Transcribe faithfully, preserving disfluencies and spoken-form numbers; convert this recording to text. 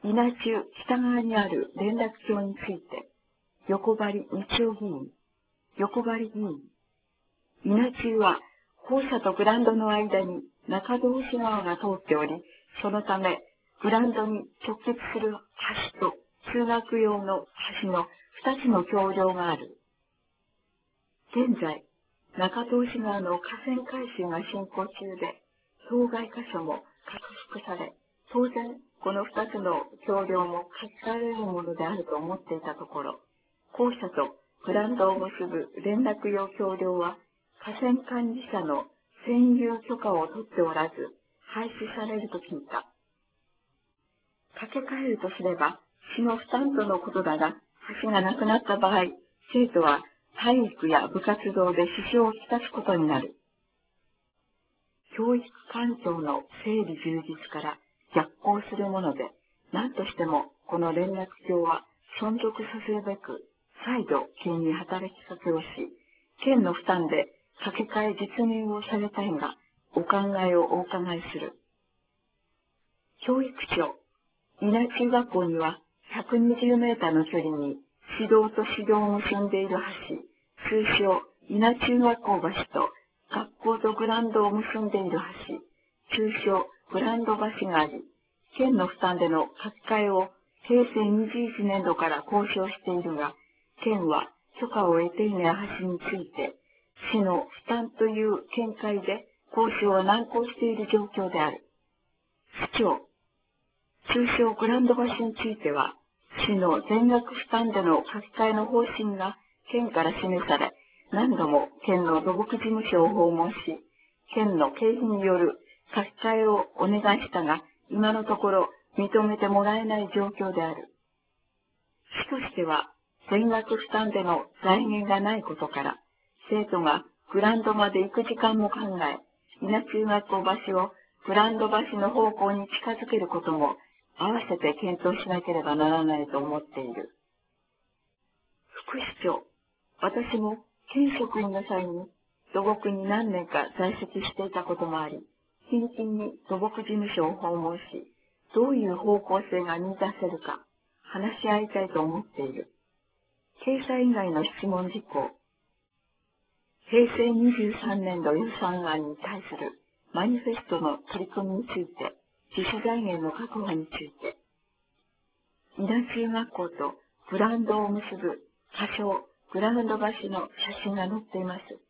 稲中北側にある連絡橋について、横張道夫議員、横張議員。稲中は、校舎とグラウンドの間に中通し川が通っており、そのため、グラウンドに直結する橋と通学用の橋の二つの橋梁がある。現在、中通し川の河川改修が進行中で、障害箇所も拡縮され、当然、この二つの橋梁も書き換えられるものであると思っていたところ、校舎とグラウンドを結ぶ連絡用橋梁は、河川管理者の占有許可を取っておらず、廃止されると聞いた。掛け替えるとすれば、市の負担とのことだが、橋がなくなった場合、生徒は体育や部活動で支障をきたすことになる。教育環境の整理充実から逆行するもので、何としてもこの連絡橋は存続させるべく、再度県に働きかけをし、県の負担で掛け替え実現をされたいが、お考えをお伺いする。教育庁、稲中学校にはひゃくにじゅうメーターの距離に指導と指導を結んでいる橋、通称稲中学校橋と学校とグラウンドを結んでいる橋、通称グラウンド橋があり、県の負担での書き換えを平成にじゅういちねんどから交渉しているが、県は許可を得ていない橋について、市の負担という見解で交渉を難航している状況である。市長、通称グラウンド橋については、市の全額負担での書き換えの方針が県から示され、何度も県の土木事務所を訪問し、県の経費による書き換えをお願いしたが、今のところ認めてもらえない状況である。市としては、全額負担での財源がないことから、生徒がグラウンドまで行く時間も考え、稲中学校橋をグラウンド橋の方向に近づけることも、合わせて検討しなければならないと思っている。副市長、私も県職員の際に土木に何年か在籍していたこともあり、近々に土木事務所を訪問し、どういう方向性が見出せるか話し合いたいと思っている。掲載以外の質問事項、平成にじゅうさんねんど予算案に対するマニフェストの取り組みについて、自主財源の確保について、稲中学校とグラウンドを結ぶ仮称グラウンド橋の写真が載っています。